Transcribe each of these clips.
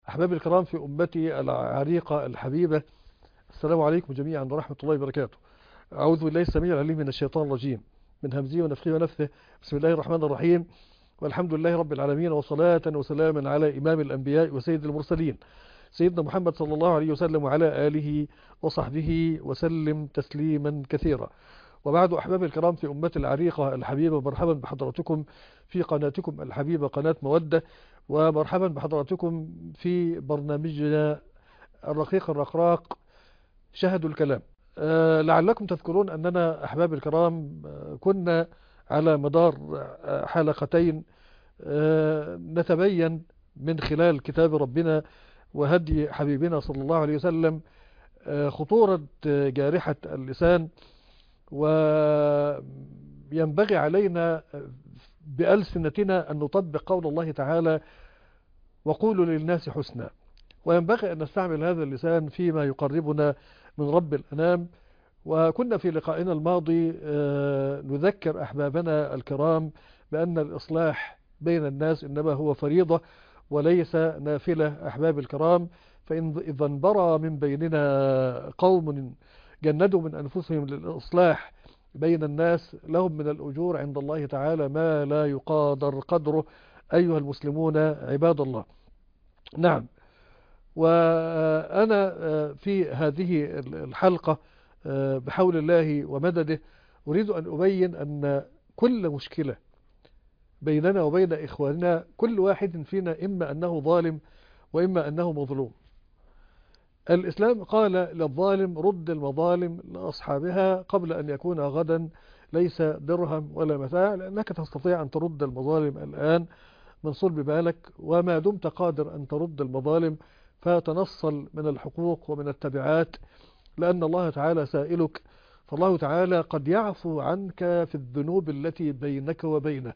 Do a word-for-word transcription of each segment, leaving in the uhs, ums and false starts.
أحبابي الكرام في أمتي العريقة الحبيبة، السلام عليكم جميعا ورحمة الله وبركاته. أعوذ بالله السميع العليم من الشيطان الرجيم، من همزه ونفخه ونفثه. بسم الله الرحمن الرحيم، والحمد لله رب العالمين، وصلاة وسلاما على إمام الأنبياء وسيد المرسلين سيدنا محمد صلى الله عليه وسلم وعلى آله وصحبه وسلم تسليما كثيرا. وبعد أحبابي الكرام في أمتي العريقة الحبيبة، مرحبا بحضراتكم في قناتكم الحبيبة قناة مودة، ومرحبا بحضراتكم في برنامجنا الرقيق الرقراق شهدوا الكلام. أه لعلكم تذكرون أننا أحباب الكرام أه كنا على مدار أه حلقتين أه نتبين من خلال كتاب ربنا وهدي حبيبنا صلى الله عليه وسلم أه خطورة جارحة اللسان، وينبغي علينا بألسنتنا أن نطبق قول الله تعالى: وقولوا للناس حسنا. وينبغي أن نستعمل هذا اللسان فيما يقربنا من رب الأنام. وكنا في لقائنا الماضي نذكر أحبابنا الكرام بأن الإصلاح بين الناس إنما هو فريضة وليس نافلة. أحباب الكرام، فإن إذا انبرى من بيننا قوم جندوا من أنفسهم للإصلاح بين الناس لهم من الأجور عند الله تعالى ما لا يقادر قدره. أيها المسلمون عباد الله، نعم، وأنا في هذه الحلقة بحول الله ومدده أريد أن أبين أن كل مشكلة بيننا وبين إخواننا كل واحد فينا إما أنه ظالم وإما أنه مظلوم. الإسلام قال للظالم: رد المظالم لأصحابها قبل أن يكون غدا ليس درهم ولا متاع، لأنك تستطيع أن ترد المظالم الآن من صلب بالك، وما دمت قادر أن ترد المظالم فتنصل من الحقوق ومن التبعات، لأن الله تعالى سائلك. فالله تعالى قد يعفو عنك في الذنوب التي بينك وبينه،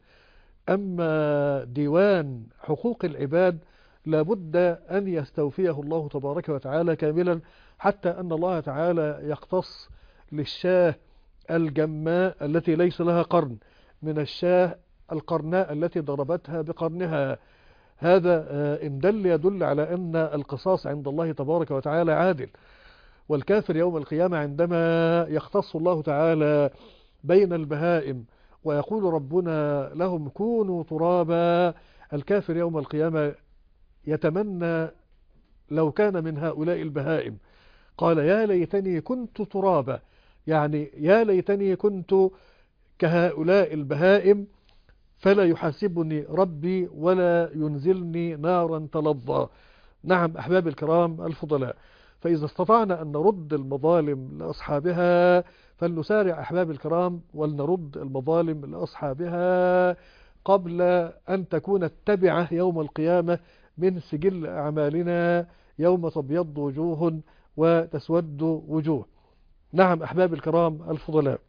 أما ديوان حقوق العباد لابد أن يستوفيه الله تبارك وتعالى كاملا، حتى أن الله تعالى يقتص للشاه الجماء التي ليس لها قرن من الشاه القرناء التي ضربتها بقرنها. هذا إن دل يدل على أن القصاص عند الله تبارك وتعالى عادل. والكافر يوم القيامة عندما يختص الله تعالى بين البهائم ويقول ربنا لهم كونوا ترابا، الكافر يوم القيامة يتمنى لو كان من هؤلاء البهائم. قال: يا ليتني كنت ترابا، يعني يا ليتني كنت كهؤلاء البهائم فلا يحاسبني ربي ولا ينزلني نارا تلظى. نعم أحباب الكرام الفضلاء، فإذا استطعنا أن نرد المظالم لأصحابها فلنسارع أحباب الكرام ولنرد المظالم لأصحابها قبل أن تكون التبعة يوم القيامة من سجل أعمالنا يوم تبيض وجوه وتسود وجوه. نعم أحباب الكرام الفضلاء،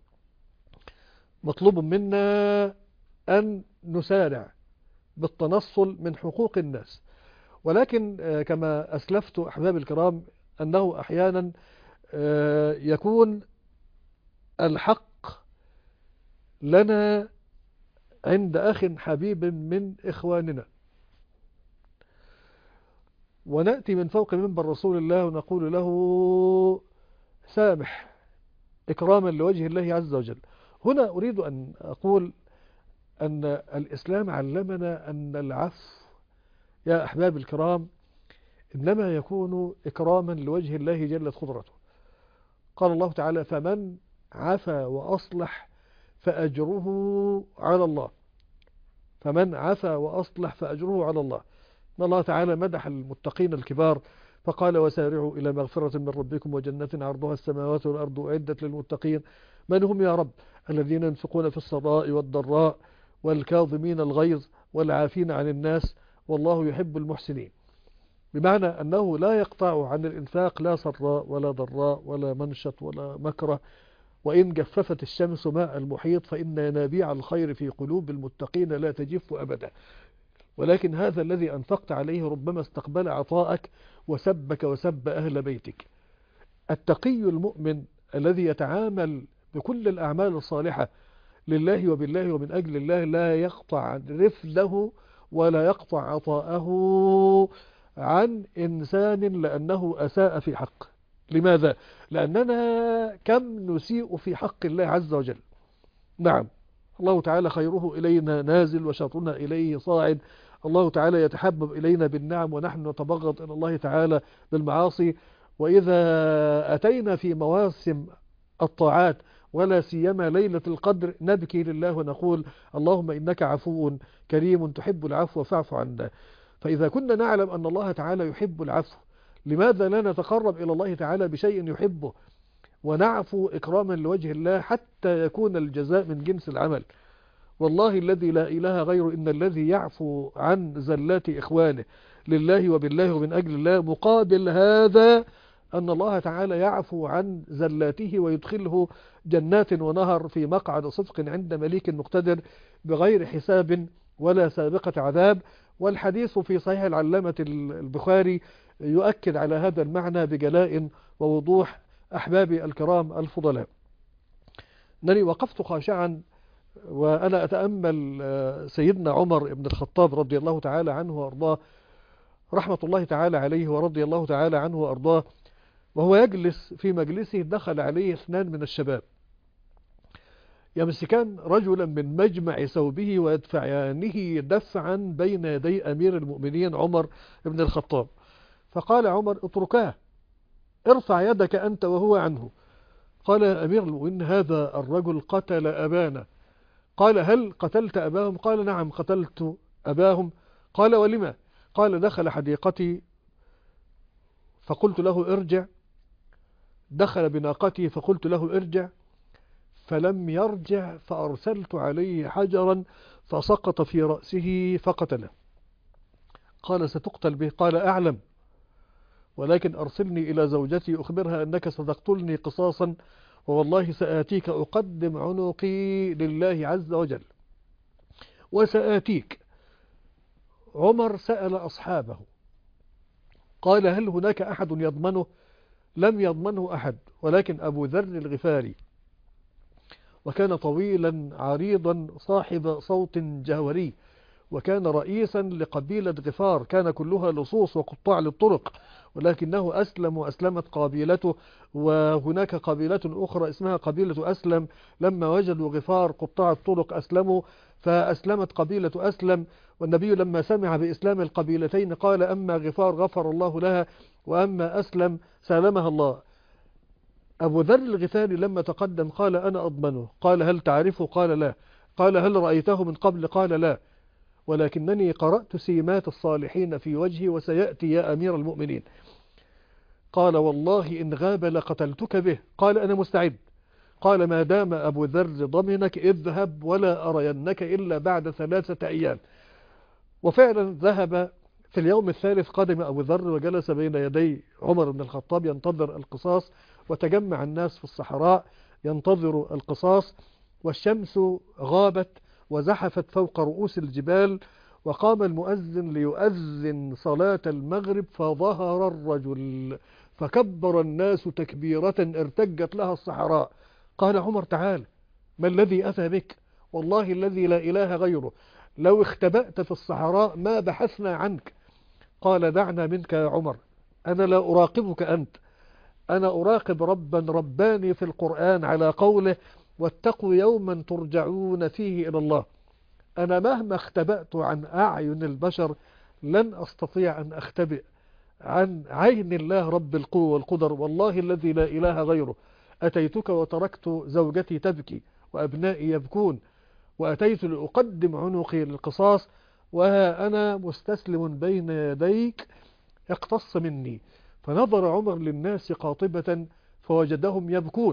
مطلوب منا أن نسارع بالتنصل من حقوق الناس، ولكن كما أسلفت أحباب الكرام أنه أحيانا يكون الحق لنا عند أخ حبيب من إخواننا، ونأتي من فوق منبر رسول الله ونقول له: سامح، إكراما لوجه الله عز وجل. هنا أريد أن أقول أن الإسلام علمنا أن العفو يا أحباب الكرام إنما يكون إكراما لوجه الله جلت قدرته. قال الله تعالى: فمن عفا وأصلح فأجره على الله. فمن عفا وأصلح فأجره على الله. إن الله تعالى مدح المتقين الكبار فقال: وسارعوا إلى مغفرة من ربكم وجنة عرضها السماوات والأرض أعدت للمتقين. من هم يا رب؟ الذين ينفقون في السراء والضراء والكاظمين الغيظ والعافين عن الناس والله يحب المحسنين. بمعنى أنه لا يقطع عن الإنفاق لا سراء ولا ضراء ولا منشط ولا مكره. وإن جففت الشمس ماء المحيط فإن ينابيع الخير في قلوب المتقين لا تجف أبدا. ولكن هذا الذي أنفقت عليه ربما استقبل عطاءك وسبك وسب أهل بيتك. التقي المؤمن الذي يتعامل بكل الأعمال الصالحة لله وبالله ومن أجل الله لا يقطع رفله ولا يقطع عطاءه عن إنسان لأنه أساء في حقه. لماذا؟ لأننا كم نسيء في حق الله عز وجل. نعم، الله تعالى خيره إلينا نازل وشرنا إليه صاعد. الله تعالى يتحبب إلينا بالنعم ونحن نتبغض إلى الله تعالى بالمعاصي. وإذا أتينا في مواسم الطاعات ولا سيما ليلة القدر نبكي لله ونقول اللهم إنك عفو كريم تحب العفو فاعف عنا. فإذا كنا نعلم أن الله تعالى يحب العفو، لماذا لا نتقرب إلى الله تعالى بشيء يحبه ونعفو إكراما لوجه الله حتى يكون الجزاء من جنس العمل؟ والله الذي لا إله غيره إن الذي يعفو عن زلات إخوانه لله وبالله ومن أجل الله مقابل هذا أن الله تعالى يعفو عن زلاته ويدخله جنات ونهر في مقعد صدق عند مليك مقتدر بغير حساب ولا سابقة عذاب. والحديث في صحيح العلامة البخاري يؤكد على هذا المعنى بجلاء ووضوح. أحبابي الكرام الفضلاء، أنني وقفت خاشعا وأنا أتأمل سيدنا عمر بن الخطاب رضي الله تعالى عنه وأرضاه، رحمة الله تعالى عليه ورضي الله تعالى عنه وأرضاه، وهو يجلس في مجلسه دخل عليه اثنان من الشباب يمسكان رجلا من مجمع ثوبه ويدفعانه دفعا بين يدي أمير المؤمنين عمر بن الخطاب. فقال عمر اتركاه، ارفع يدك أنت وهو عنه. قال يا أمير المؤمنين هذا الرجل قتل أبانا. قال هل قتلت أباهم؟ قال نعم قتلت أباهم. قال ولما؟ قال دخل حديقتي فقلت له ارجع، دخل بناقتي فقلت له ارجع، فلم يرجع فأرسلت عليه حجرا فسقط في رأسه فقتله. قال ستقتل به؟ قال أعلم، ولكن أرسلني إلى زوجتي أخبرها أنك ستقتلني قصاصا، ووالله سآتيك أقدم عنقي لله عز وجل وسآتيك. عمر سأل أصحابه قال هل هناك أحد يضمنه؟ لم يضمنه أحد، ولكن أبو ذر الغفاري، وكان طويلا عريضا صاحب صوت جهوري، وكان رئيسا لقبيلة غفار كان كلها لصوص وقطاع للطرق، ولكنه أسلم وأسلمت قبيلته. وهناك قبيلة أخرى اسمها قبيلة أسلم، لما وجدوا غفار قطاع الطرق أسلموا فأسلمت قبيلة أسلم. والنبي لما سمع بإسلام القبيلتين قال أما غفار غفر الله لها وأما أسلم سالمها الله. أبو ذر الغفاري لما تقدم قال أنا أضمنه. قال هل تعرفه؟ قال لا. قال هل رأيته من قبل؟ قال لا، ولكنني قرأت سيمات الصالحين في وجهي وسيأتي يا أمير المؤمنين. قال والله إن غاب لقتلتك به. قال أنا مستعد. قال ما دام أبو ذر ضمنك اذهب ولا أرينك إلا بعد ثلاثة أيام. وفعلا ذهب. في اليوم الثالث قدم أبو ذر وجلس بين يدي عمر بن الخطاب ينتظر القصاص، وتجمع الناس في الصحراء ينتظر القصاص، والشمس غابت وزحفت فوق رؤوس الجبال، وقام المؤذن ليؤذن صلاة المغرب فظهر الرجل فكبر الناس تكبيرة ارتجت لها الصحراء. قال عمر تعال، ما الذي أتى بك؟ والله الذي لا إله غيره لو اختبأت في الصحراء ما بحثنا عنك. قال دعنا منك يا عمر، أنا لا أراقبك أنت، أنا أراقب ربا رباني في القرآن على قوله واتقوا يوما ترجعون فيه إلى الله. أنا مهما اختبأت عن أعين البشر لن أستطيع أن أختبئ عن عين الله رب القوة والقدر. والله الذي لا إله غيره أتيتك وتركت زوجتي تبكي وأبنائي يبكون، وأتيت لأقدم عنقي للقصاص، وها أنا مستسلم بين يديك اقتص مني. فنظر عمر للناس قاطبة فوجدهم يبكون،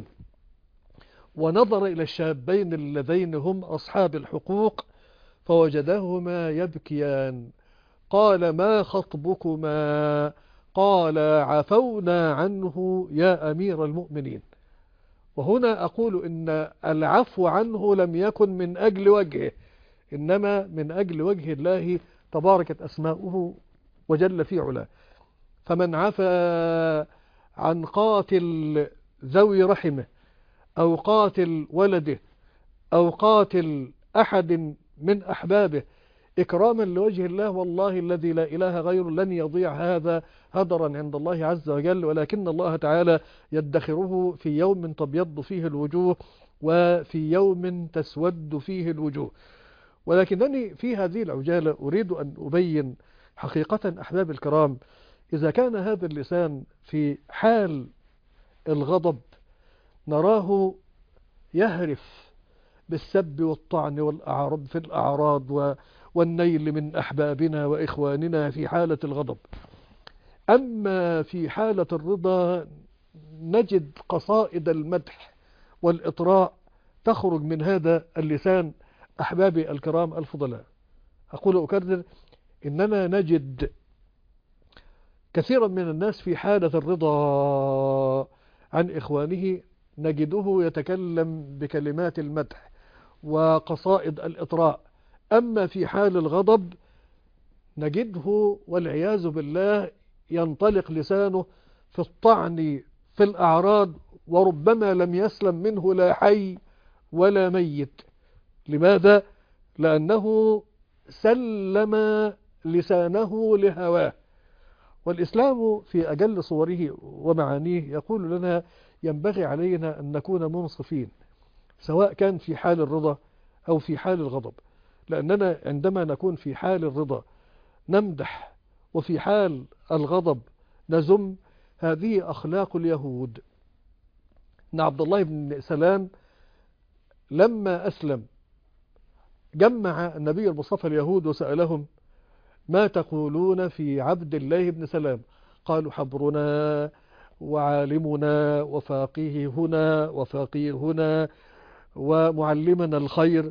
ونظر إلى الشابين اللذين هم أصحاب الحقوق فوجدهما يبكيان. قال ما خطبكما؟ قال عفونا عنه يا أمير المؤمنين. وهنا أقول إن العفو عنه لم يكن من أجل وجهه، إنما من أجل وجه الله تباركت أسماؤه وجل في علاه. فمن عفا عن قاتل ذوي رحمه أو قاتل ولده أو قاتل أحد من أحبابه إكراما لوجه الله، والله الذي لا إله غيره لن يضيع هذا هدرا عند الله عز وجل، ولكن الله تعالى يدخره في يوم تبيض فيه الوجوه وفي يوم تسود فيه الوجوه. ولكنني في هذه العجالة أريد أن أبين حقيقة أحباب الكرام، إذا كان هذا اللسان في حال الغضب نراه يهرف بالسب والطعن والأعراض في الأعراض والنيل من أحبابنا وإخواننا في حالة الغضب، أما في حالة الرضا نجد قصائد المدح والإطراء تخرج من هذا اللسان. أحبابي الكرام الفضلاء، أقول أكرر، إننا نجد كثيرا من الناس في حالة الرضا عن إخوانه نجده يتكلم بكلمات المدح وقصائد الإطراء، أما في حال الغضب نجده والعياذ بالله ينطلق لسانه في الطعن في الأعراض، وربما لم يسلم منه لا حي ولا ميت. لماذا؟ لأنه سلم لسانه لهواه. والإسلام في أجل صوره ومعانيه يقول لنا ينبغي علينا أن نكون منصفين، سواء كان في حال الرضا أو في حال الغضب، لأننا عندما نكون في حال الرضا نمدح وفي حال الغضب نذم. هذه أخلاق اليهود. إن عبد الله بن سلام لما أسلم جمع النبي المصطفى اليهود وسألهم ما تقولون في عبد الله بن سلام؟ قالوا حبرنا وعالمنا وفاقيهنا وفاقيهنا ومعلمنا الخير.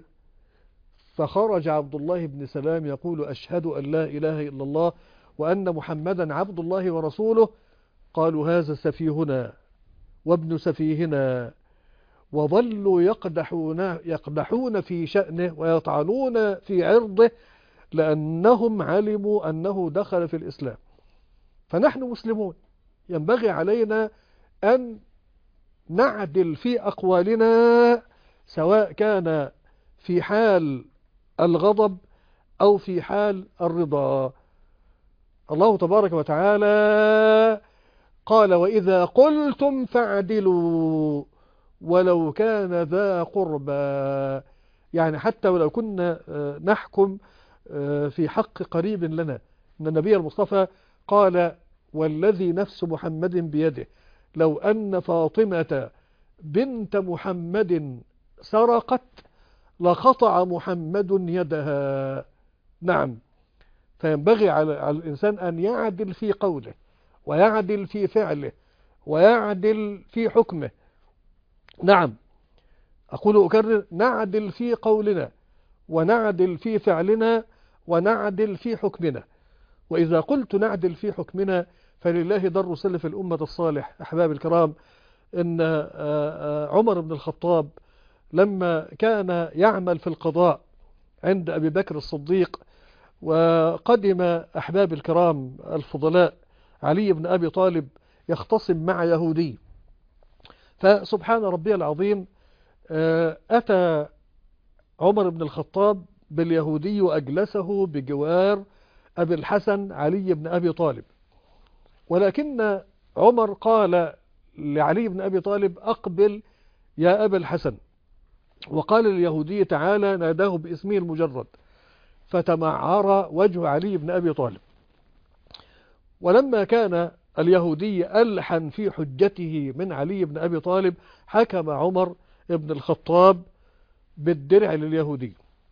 فخرج عبد الله بن سلام يقول أشهد أن لا إله إلا الله وأن محمدا عبد الله ورسوله. قالوا هذا سفيهنا وابن سفيهنا، وظلوا يقدحون, يقدحون في شأنه ويطعنون في عرضه لأنهم علموا أنه دخل في الإسلام. فنحن مسلمون ينبغي علينا أن نعدل في أقوالنا، سواء كان في حال الغضب أو في حال الرضا. الله تبارك وتعالى قال وإذا قلتم فاعدلوا ولو كان ذا قربى، يعني حتى ولو كنا نحكم في حق قريب لنا. إن النبي المصطفى قال والذي نفس محمد بيده لو أن فاطمة بنت محمد سرقت لقطع محمد يدها. نعم، فينبغي على الإنسان أن يعدل في قوله ويعدل في فعله ويعدل في حكمه. نعم، أقول أكرر، نعدل في قولنا ونعدل في فعلنا ونعدل في حكمنا. وإذا قلت نعدل في حكمنا فلله در سلف الأمة الصالح. أحباب الكرام، إن عمر بن الخطاب لما كان يعمل في القضاء عند أبي بكر الصديق، وقدم أحباب الكرام الفضلاء علي بن أبي طالب يختصم مع يهودي، فسبحان ربي العظيم أتى عمر بن الخطاب باليهودي وأجلسه بجوار أبي الحسن علي بن أبي طالب، ولكن عمر قال لعلي بن أبي طالب أقبل يا أبا الحسن، وقال لليهودي تعالى، ناداه باسمه المجرد، فتمعر وجه علي بن أبي طالب. ولما كان اليهودي ألحن في حجته من علي بن أبي طالب حكم عمر بن الخطاب بالدرع لليهودي،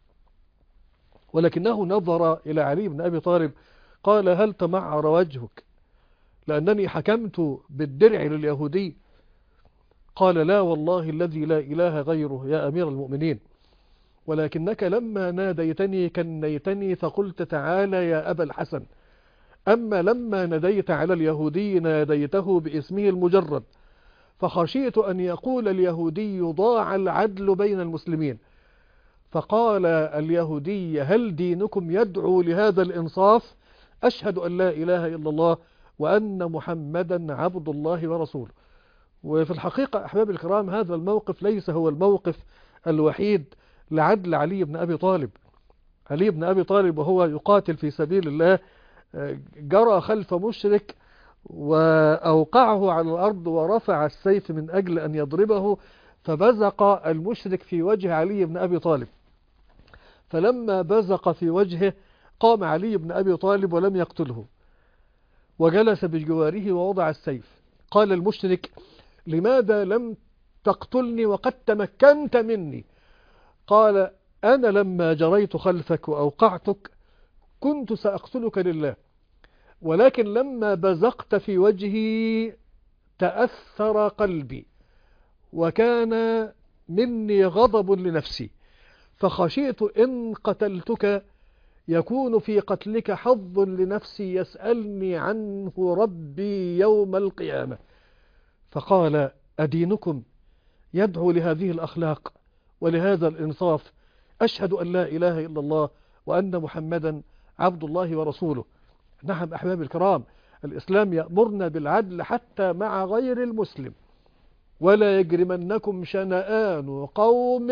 ولكنه نظر إلى علي بن أبي طالب قال هل تمعر وجهك لأنني حكمت بالدرع لليهودي؟ قال لا والله الذي لا إله غيره يا أمير المؤمنين، ولكنك لما ناديتني كنيتني فقلت تعالى يا أبا الحسن، أما لما ناديت على اليهودي ناديته باسمه المجرد، فخشيت أن يقول اليهودي ضاع العدل بين المسلمين. فقال اليهودي هل دينكم يدعو لهذا الإنصاف؟ أشهد أن لا إله إلا الله وأن محمدا عبد الله ورسوله. وفي الحقيقة أحباب الكرام هذا الموقف ليس هو الموقف الوحيد لعدل علي بن أبي طالب، علي بن أبي طالب وهو يقاتل في سبيل الله جرى خلف مشرك وأوقعه على الأرض ورفع السيف من أجل أن يضربه، فبزق المشرك في وجه علي بن أبي طالب. فلما بزق في وجهه قام علي بن أبي طالب ولم يقتله، وجلس بجواره ووضع السيف. قال المشرك: لماذا لم تقتلني وقد تمكنت مني؟ قال: أنا لما جريت خلفك وأوقعتك كنت سأقتلك لله، ولكن لما بزقت في وجهي تأثر قلبي وكان مني غضب لنفسي، فخشيت إن قتلتك يكون في قتلك حظ لنفسي يسألني عنه ربي يوم القيامة. فقال: أدينكم يدعو لهذه الأخلاق ولهذا الإنصاف؟ أشهد أن لا إله إلا الله وأن محمدا عبد الله ورسوله. نعم أحباب الكرام، الإسلام يأمرنا بالعدل حتى مع غير المسلم. ولا يجرمنكم شنآن قوم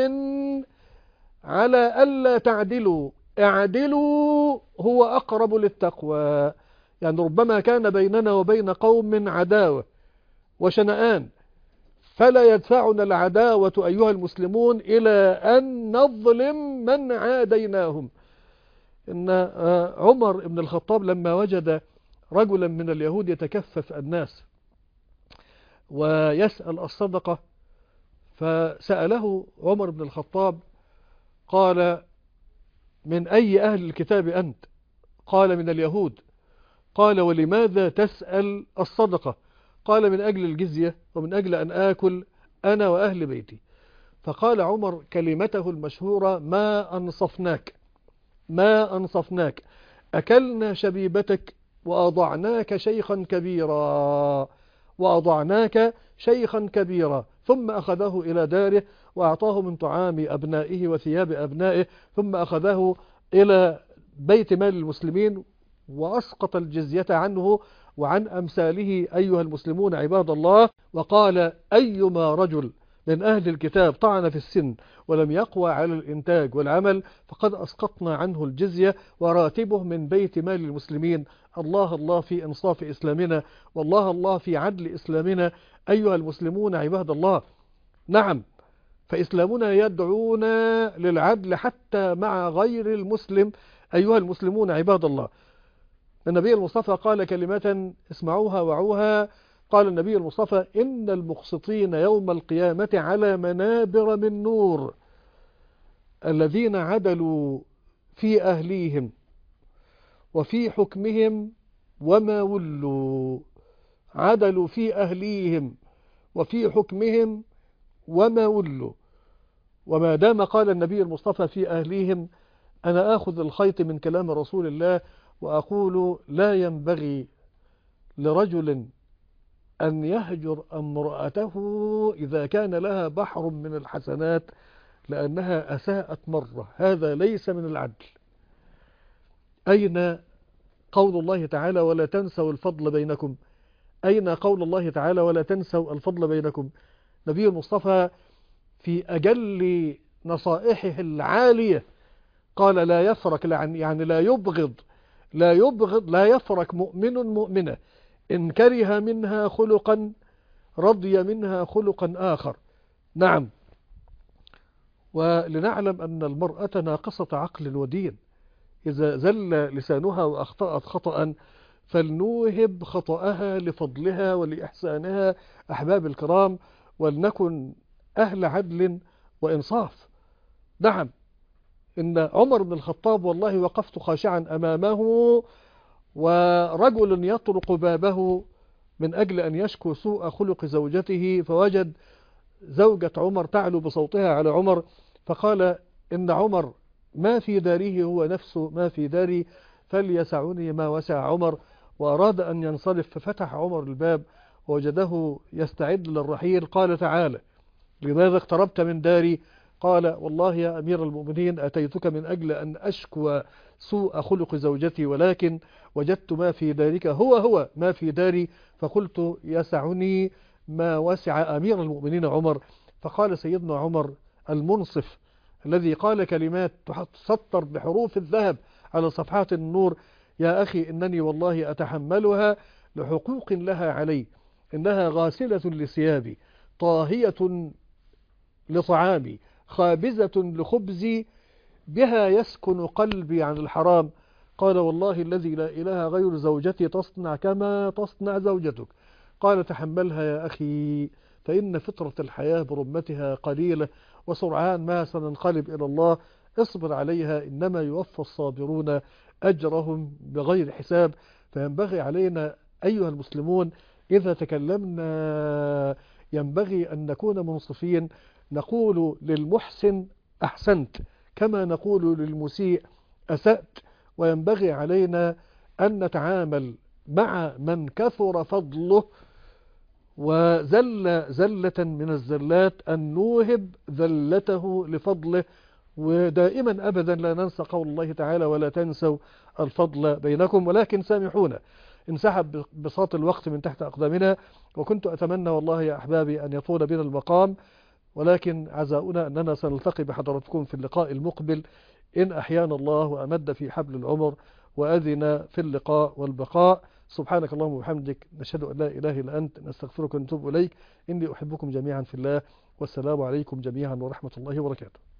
على ألا تعدلوا اعدلوا هو أقرب للتقوى. يعني ربما كان بيننا وبين قوم عداوة وشنآن، فلا يدفعنا العداوة أيها المسلمون إلى أن نظلم من عاديناهم. إن عمر بن الخطاب لما وجد رجلا من اليهود يتكفف الناس ويسأل الصدقة، فسأله عمر بن الخطاب قال: من أي أهل الكتاب أنت؟ قال: من اليهود. قال: ولماذا تسأل الصدقة؟ قال: من أجل الجزية ومن أجل أن آكل أنا وأهل بيتي. فقال عمر كلمته المشهورة: ما أنصفناك ما أنصفناك، أكلنا شبيبتك وأضعناك شيخا كبيرا وأضعناك شيخا كبيرا. ثم أخذه إلى داره وأعطاه من طعام أبنائه وثياب أبنائه، ثم أخذه إلى بيت مال المسلمين وأسقط الجزية عنه وعن أمثاله أيها المسلمون عباد الله. وقال: أيما رجل من أهل الكتاب طعن في السن ولم يقوى على الإنتاج والعمل فقد أسقطنا عنه الجزية وراتبه من بيت مال المسلمين. الله الله في إنصاف إسلامنا، والله الله في عدل إسلامنا أيها المسلمون عباد الله. نعم، فإسلامنا يدعونا للعدل حتى مع غير المسلم أيها المسلمون عباد الله. النبي المصطفى قال كلمة اسمعوها وعوها. قال النبي المصطفى: إن المقسطين يوم القيامة على منابر من نور، الذين عدلوا في أهليهم وفي حكمهم وما ولوا. عدلوا في أهليهم وفي حكمهم وما ولوا. وما دام قال النبي المصطفى في أهليهم، أنا آخذ الخيط من كلام رسول الله وأقول: لا ينبغي لرجل أن يهجر امرأته إذا كان لها بحر من الحسنات لأنها أساءت مرة. هذا ليس من العدل. أين قول الله تعالى: ولا تنسوا الفضل بينكم؟ أين قول الله تعالى: ولا تنسوا الفضل بينكم؟ نبي المصطفى في أجل نصائحه العالية قال: لا يفرق، يعني لا يبغض لا يبغض لا يفرق مؤمن مؤمنة إن كره منها خلقا رضي منها خلقا آخر. نعم، ولنعلم أن المرأة ناقصة عقل ودين، إذا زل لسانها وأخطأت خطأ فلنوهب خطأها لفضلها ولإحسانها أحباب الكرام، ولنكن أهل عدل وإنصاف. نعم، إن عمر بن الخطاب والله وقفت خاشعا أمامه ورجل يطرق بابه من أجل أن يشكو سوء خلق زوجته، فوجد زوجة عمر تعلو بصوتها على عمر، فقال: إن عمر ما في داره هو نفسه ما في داري، فليسعني ما وسع عمر. وأراد أن ينصرف، ففتح عمر الباب ووجده يستعد للرحيل. قال: تعالى، لماذا اقتربت من داري؟ قال: والله يا أمير المؤمنين أتيتك من أجل أن أشكو سوء خلق زوجتي، ولكن وجدت ما في دارك هو هو ما في داري، فقلت يسعني ما وسع أمير المؤمنين عمر. فقال سيدنا عمر المنصف الذي قال كلمات تسطر بحروف الذهب على صفحات النور: يا أخي إنني والله أتحملها لحقوق لها علي، إنها غاسلة لثيابي، طاهية لطعامي، خابزة لخبزي، بها يسكن قلبي عن الحرام. قال: والله الذي لا إله غير زوجتي تصنع كما تصنع زوجتك. قال: تحملها يا أخي، فإن فطرة الحياة برمتها قليلة، وسرعان ما سننقلب إلى الله. اصبر عليها، إنما يوفى الصابرون أجرهم بغير حساب. فينبغي علينا أيها المسلمون إذا تكلمنا ينبغي أن نكون منصفين، نقول للمحسن أحسنت كما نقول للمسيء أسأت. وينبغي علينا أن نتعامل مع من كثر فضله وزل زلة من الزلات أن نوهب ذلته لفضله. ودائما أبدا لا ننسى قول الله تعالى: ولا تنسوا الفضل بينكم. ولكن سامحونا، انسحب بساط الوقت من تحت أقدامنا، وكنت أتمنى والله يا أحبابي أن يطول بنا المقام، ولكن عزاؤنا أننا سنلتقي بحضراتكم في اللقاء المقبل إن أحيانا الله وأمد في حبل العمر وأذن في اللقاء والبقاء. سبحانك اللهم وبحمدك، نشهد أن لا إله إلا أنت، نستغفرك ونتوب إليك. إني أحبكم جميعا في الله، والسلام عليكم جميعا ورحمة الله وبركاته.